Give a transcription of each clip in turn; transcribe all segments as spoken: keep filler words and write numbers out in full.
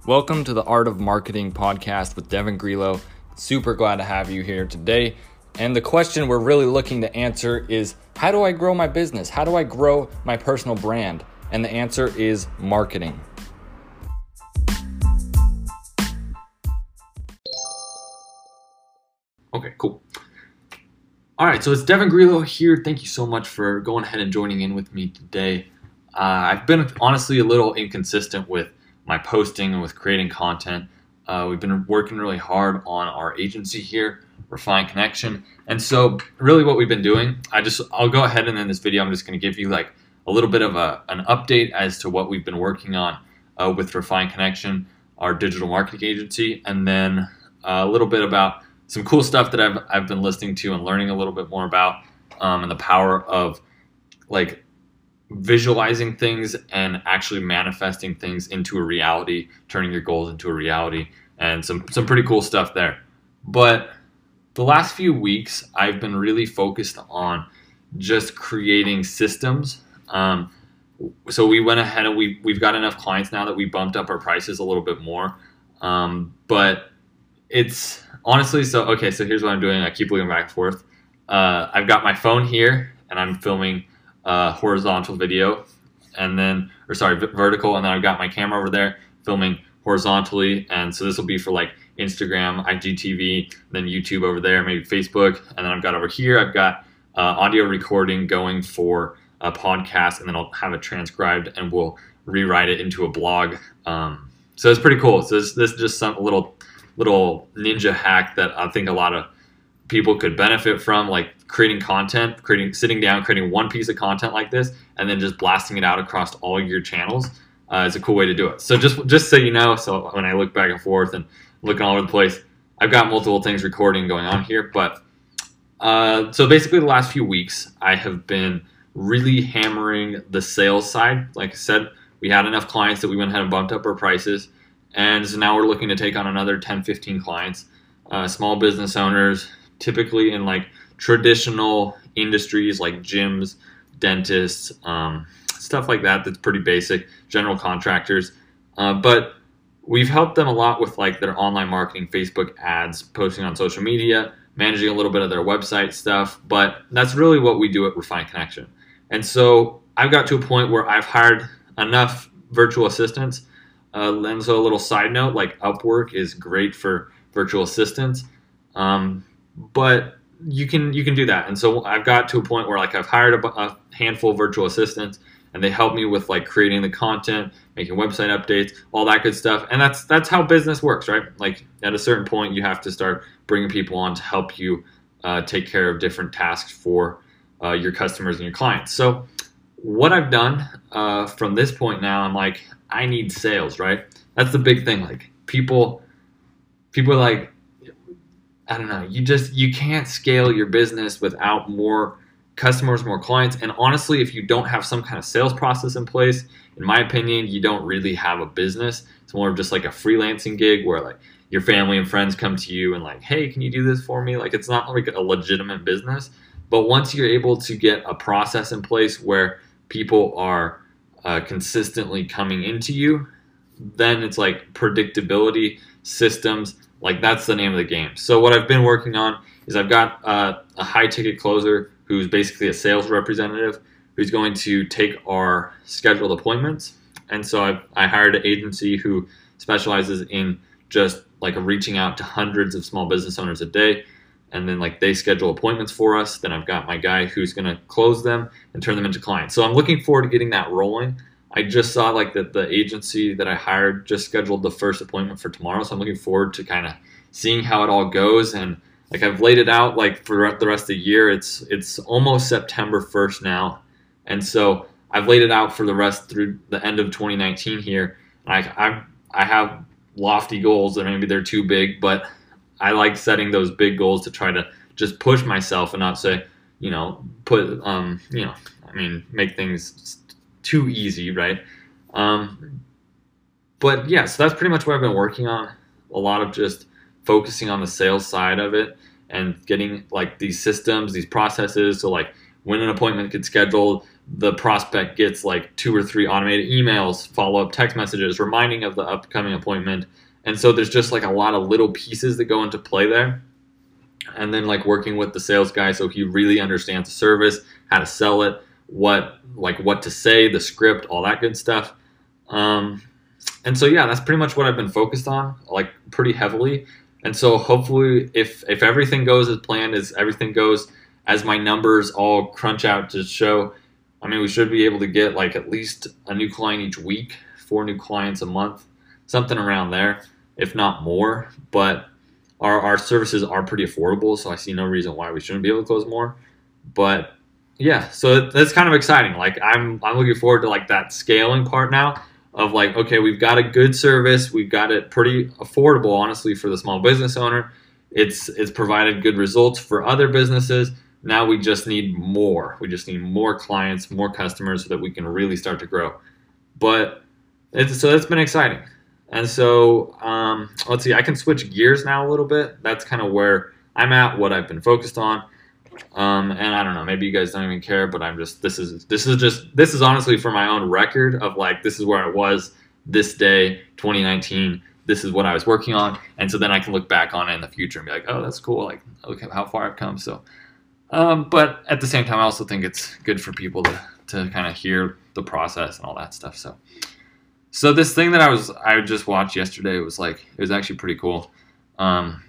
Welcome to the Art of Marketing podcast with Devin Grillo. Super glad to have you here today. And the question we're really looking to answer is, how do I grow my business? How do I grow my personal brand? And the answer is marketing. Okay, cool. All right, so it's Devin Grillo here. Thank you so much for going ahead and joining in with me today. Uh, I've been honestly a little inconsistent with my posting and with creating content. Uh, we've been working really hard on our agency here, Refine Connection. And so really what we've been doing, I just, I'll go ahead and in this video, I'm just going to give you like a little bit of a, an update as to what we've been working on uh, with Refine Connection, our digital marketing agency, and then a little bit about some cool stuff that I've, I've been listening to and learning a little bit more about, um, and the power of like visualizing things and actually manifesting things into a reality, turning your goals into a reality, and some, some pretty cool stuff there. But the last few weeks, I've been really focused on just creating systems. Um, so we went ahead and we, we've got enough clients now that we bumped up our prices a little bit more. Um, but it's honestly, so, okay, so here's what I'm doing. I keep looking back and forth. Uh, I've got my phone here and I'm filming uh, horizontal video and then, or sorry, vertical. And then I've got my camera over there filming horizontally. And so this will be for like Instagram, I G T V, then YouTube over there, maybe Facebook. And then I've got over here, I've got uh, audio recording going for a podcast, and then I'll have it transcribed and we'll rewrite it into a blog. Um, so it's pretty cool. So this, this is just some little, little ninja hack that I think a lot of people could benefit from, like creating content, creating, sitting down, creating one piece of content like this, and then just blasting it out across all your channels. Uh, is a cool way to do it. So just, just so you know, so when I look back and forth and looking all over the place, I've got multiple things recording going on here. But uh, so basically the last few weeks, I have been really hammering the sales side. Like I said, we had enough clients that we went ahead and bumped up our prices. And so now we're looking to take on another ten, fifteen clients, uh, small business owners, typically in like traditional industries like gyms, dentists, um, stuff like that. That's pretty basic, general contractors. Uh, but we've helped them a lot with like their online marketing, Facebook ads, posting on social media, managing a little bit of their website stuff. But that's really what we do at Refine Connection. And so I've got to a point where I've hired enough virtual assistants. Uh, and so a little side note, like Upwork is great for virtual assistants, um, but you can you can do that. And so I've got to a point where like I've hired a, a handful of virtual assistants, and they help me with like creating the content, making website updates, all that good stuff. And that's that's how business works, right? Like at a certain point, you have to start bringing people on to help you uh, take care of different tasks for uh, your customers and your clients. So what I've done uh, from this point now, I'm like, I need sales, right? That's the big thing. Like people, people are like, I don't know, you just, you can't scale your business without more customers, more clients. And honestly, if you don't have some kind of sales process in place, in my opinion, you don't really have a business. It's more of just like a freelancing gig where like your family and friends come to you and like, hey, can you do this for me? Like it's not like a legitimate business. But once you're able to get a process in place where people are uh, consistently coming into you, then it's like predictability, systems, like that's the name of the game. So what I've been working on is I've got uh, a high ticket closer who's basically a sales representative who's going to take our scheduled appointments. And so I've, I hired an agency who specializes in just like reaching out to hundreds of small business owners a day. And then like they schedule appointments for us. Then I've got my guy who's going to close them and turn them into clients. So I'm looking forward to getting that rolling. I just saw like that the agency that I hired just scheduled the first appointment for tomorrow. So I'm looking forward to kind of seeing how it all goes. And like I've laid it out like for the rest of the year. It's it's almost September first now. And so I've laid it out for the rest through the end of twenty nineteen here. I I I have lofty goals that maybe they're too big, but I like setting those big goals to try to just push myself and not say, you know, put um, you know, I mean, make things too easy, right? Um, but yeah, so that's pretty much what I've been working on. A lot of just focusing on the sales side of it and getting like these systems, these processes. So like when an appointment gets scheduled, the prospect gets like two or three automated emails, follow-up text messages, reminding of the upcoming appointment. And so there's just like a lot of little pieces that go into play there. And then like working with the sales guy so he really understands the service, how to sell it, what like what to say, the script, all that good stuff. Um, and so yeah, that's pretty much what I've been focused on, like pretty heavily. And so hopefully if if everything goes as planned, as everything goes as my numbers all crunch out to show, I mean, we should be able to get like at least a new client each week, four new clients a month, something around there, if not more. But Our, our services are pretty affordable, so I see no reason why we shouldn't be able to close more. But yeah, so that's kind of exciting. Like I'm, I'm looking forward to like that scaling part now of like, okay, we've got a good service, we've got it pretty affordable, honestly, for the small business owner. It's it's provided good results for other businesses. Now we just need more. We just need more clients, more customers, so that we can really start to grow. But it's, so that's been exciting. And so, um, let's see, I can switch gears now a little bit. That's kind of where I'm at, what I've been focused on. Um, and I don't know, maybe you guys don't even care, but I'm just, this is, this is just, this is honestly for my own record of like, this is where I was this day, twenty nineteen. This is what I was working on. And so then I can look back on it in the future and be like, oh, that's cool. Like, look at how far I've come. So, um, but at the same time, I also think it's good for people to, to kind of hear the process and all that stuff. So, So this thing that I was I just watched yesterday, it was like it was actually pretty cool. Um,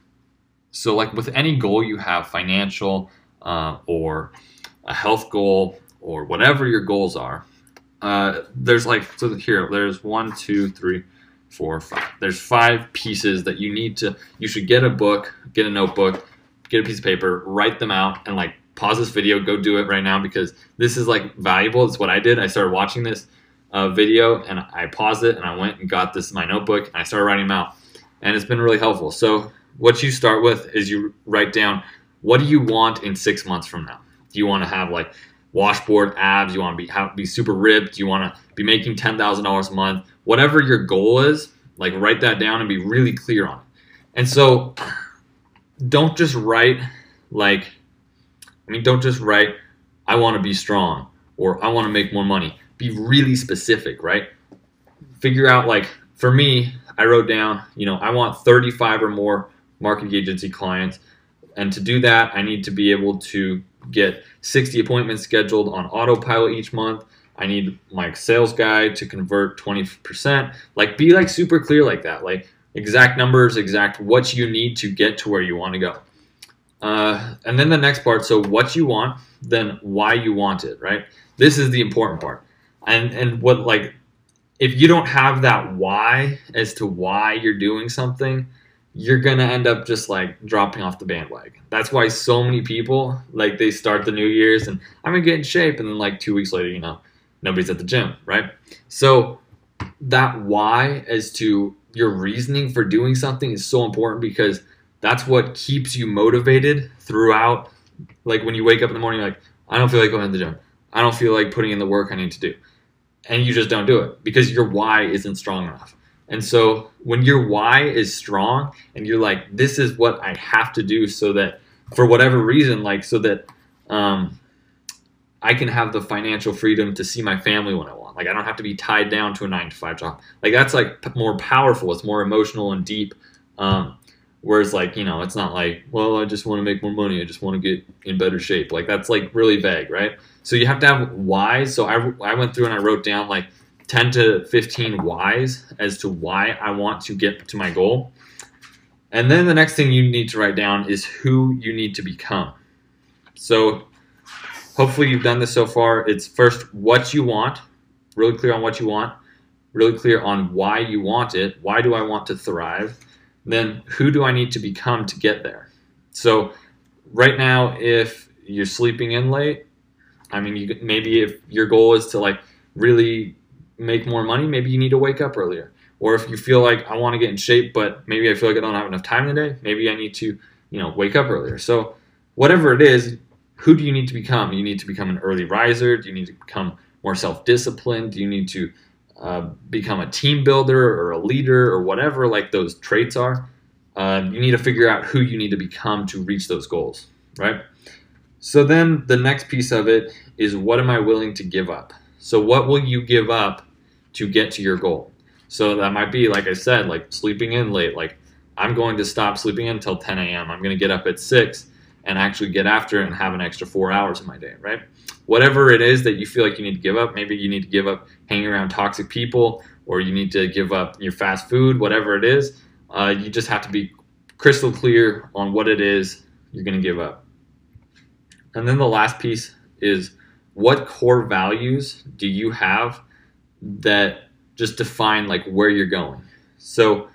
so like with any goal you have, financial uh, or a health goal or whatever your goals are, uh, there's like so here there's one, two, three, four, five. There's five pieces that you need to. You should get a book, get a notebook, get a piece of paper, write them out, and like pause this video, go do it right now because this is like valuable. It's what I did. I started watching this Uh, video and I paused it and I went and got this my notebook and I started writing them out, and it's been really helpful. So what you start with is you write down, what do you want in six months from now? Do you want to have like washboard abs? You want to be have, be super ripped? Do you want to be making ten thousand dollars a month? Whatever your goal is, like write that down and be really clear on it. And so don't just write like, I mean, don't just write, I want to be strong or I want to make more money. Be really specific, right? Figure out, like, for me, I wrote down, you know, I want thirty-five or more marketing agency clients. And to do that, I need to be able to get sixty appointments scheduled on autopilot each month. I need my sales guy to convert twenty percent. Like, be, like, super clear like that. Like, exact numbers, exact what you need to get to where you want to go. Uh, and then the next part, so what you want, then why you want it, right? This is the important part. And and what like if you don't have that why as to why you're doing something, you're gonna end up just like dropping off the bandwagon. That's why so many people like they start the New Year's and I'm gonna get in shape, and then like two weeks later, you know, nobody's at the gym, right? So that why as to your reasoning for doing something is so important because that's what keeps you motivated throughout. Like when you wake up in the morning, you're like, I don't feel like going to the gym. I don't feel like putting in the work I need to do. And you just don't do it because your why isn't strong enough. And so when your why is strong and you're like, this is what I have to do so that for whatever reason, like so that um, I can have the financial freedom to see my family when I want. Like I don't have to be tied down to a nine to five job. Like that's like p- more powerful. It's more emotional and deep. Um, whereas like, you know, it's not like, well, I just want to make more money. I just want to get in better shape. Like that's like really vague, right? So you have to have whys. So I, I went through and I wrote down like ten to fifteen whys as to why I want to get to my goal. And then the next thing you need to write down is who you need to become. So hopefully you've done this so far. It's first what you want, really clear on what you want, really clear on why you want it. Why do I want to thrive? Then who do I need to become to get there? So right now, if you're sleeping in late, I mean, you maybe if your goal is to like really make more money, maybe you need to wake up earlier. Or if you feel like I want to get in shape, but maybe I feel like I don't have enough time today, maybe I need to, you know, wake up earlier. So whatever it is, who do you need to become? You need to become an early riser. Do you need to become more self-disciplined? Do you need to uh, become a team builder or a leader or whatever like those traits are? Uh, you need to figure out who you need to become to reach those goals, right? So then the next piece of it is, what am I willing to give up? So what will you give up to get to your goal? So that might be, like I said, like sleeping in late. Like, I'm going to stop sleeping in until ten a.m. I'm going to get up at six and actually get after it and have an extra four hours in my day, right? Whatever it is that you feel like you need to give up, maybe you need to give up hanging around toxic people, or you need to give up your fast food, whatever it is, uh, you just have to be crystal clear on what it is you're going to give up. And then the last piece is, what core values do you have that just define like where you're going? So,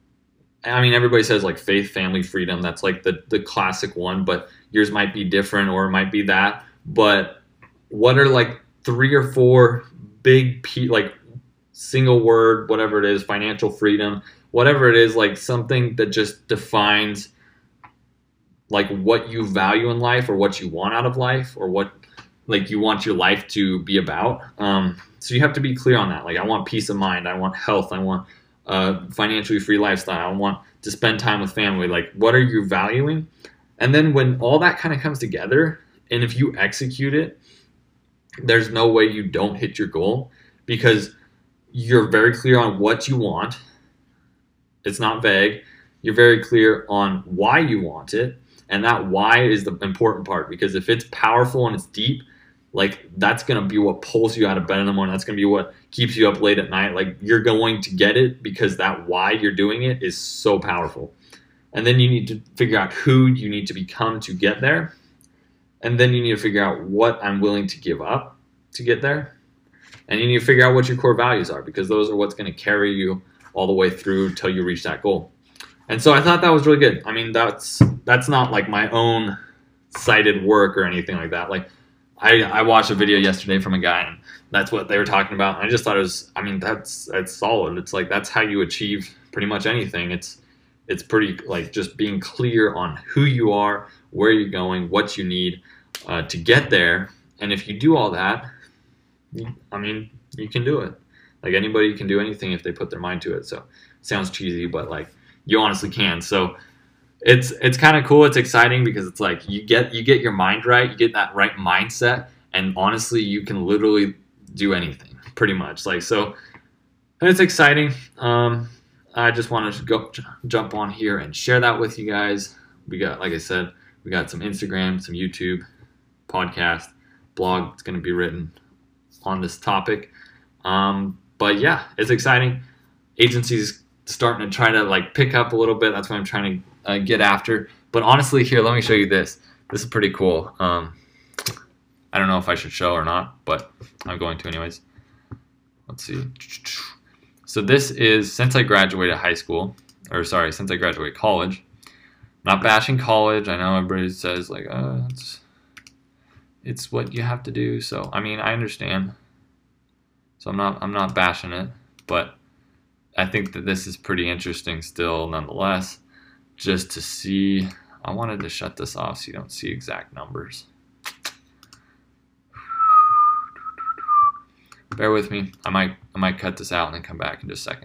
I mean, everybody says like faith, family, freedom. That's like the, the classic one, but yours might be different, or it might be that. But what are like three or four big, pe- like single word, whatever it is, financial freedom, whatever it is, like something that just defines like what you value in life, or what you want out of life, or what like you want your life to be about. Um, so you have to be clear on that. Like, I want peace of mind. I want health. I want a financially free lifestyle. I want to spend time with family. Like, what are you valuing? And then when all that kind of comes together, and if you execute it, there's no way you don't hit your goal, because you're very clear on what you want. It's not vague. You're very clear on why you want it. And that why is the important part, because if it's powerful and it's deep, like, that's going to be what pulls you out of bed in the morning. That's going to be what keeps you up late at night. Like, you're going to get it because that why you're doing it is so powerful. And then you need to figure out who you need to become to get there. And then you need to figure out what I'm willing to give up to get there. And you need to figure out what your core values are, because those are what's going to carry you all the way through till you reach that goal. And so I thought that was really good. I mean, that's that's not like my own cited work or anything like that. Like, I, I watched a video yesterday from a guy, and that's what they were talking about. And I just thought it was, I mean, that's that's solid. It's like, that's how you achieve pretty much anything. It's it's pretty, like, just being clear on who you are, where you're going, what you need uh, to get there. And if you do all that, I mean, you can do it. Like, anybody can do anything if they put their mind to it. So it sounds cheesy, but like, you honestly can. So it's it's kind of cool. It's exciting, because it's like you get you get your mind right, you get that right mindset, and honestly, you can literally do anything pretty much. Like, so it's exciting. Um, I just wanted to go jump on here and share that with you guys. We got, like I said, we got some Instagram, some YouTube, podcast, blog. It's going to be written on this topic. Um, but yeah, it's exciting. Agencies starting to try to like pick up a little bit. That's what I'm trying to uh, get after. But honestly, here, let me show you this. This is pretty cool. Um, I don't know if I should show or not, but I'm going to anyways. Let's see. So this is since I graduated high school, or sorry, since I graduated college. Not bashing college. I know everybody says like, uh, it's, it's what you have to do. So I mean, I understand. So I'm not I'm not bashing it, but I think that this is pretty interesting still, nonetheless, just to see. I wanted to shut this off so you don't see exact numbers. Bear with me. I might I might cut this out and then come back in just a second.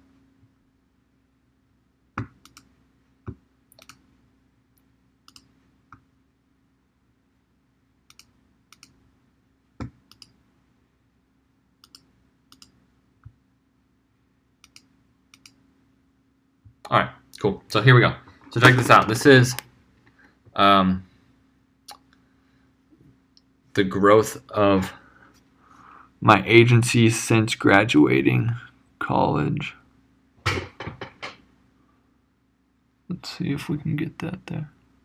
All right, cool. So here we go. So check this out. This is um, the growth of my agency since graduating college. Let's see if we can get that there.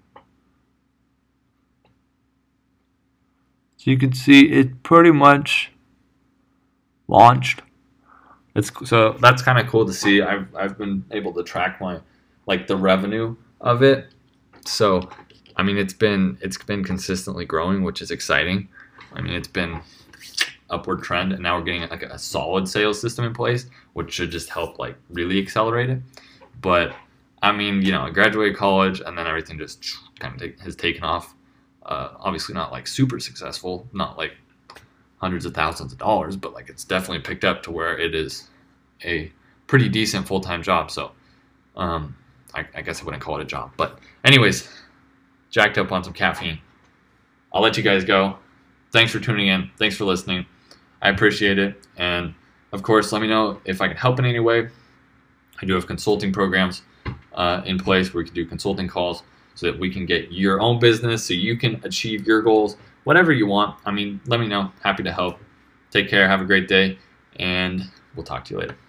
So you can see it pretty much launched. It's, so that's kind of cool to see. I've I've been able to track my like the revenue of it. So I mean, it's been it's been consistently growing, which is exciting. I mean, it's been upward trend, and now we're getting like a solid sales system in place, which should just help like really accelerate it. But I mean, you know, I graduated college, and then everything just kind of take, has taken off. Uh, obviously, not like super successful, not like hundreds of thousands of dollars, but like it's definitely picked up to where it is a pretty decent full-time job. So um, I, I guess I wouldn't call it a job, but anyways, jacked up on some caffeine. I'll let you guys go. Thanks for tuning in. Thanks for listening. I appreciate it. And of course, let me know if I can help in any way. I do have consulting programs uh, in place where we can do consulting calls so that we can get your own business so you can achieve your goals, whatever you want. I mean, let me know. Happy to help. Take care. Have a great day. And we'll talk to you later.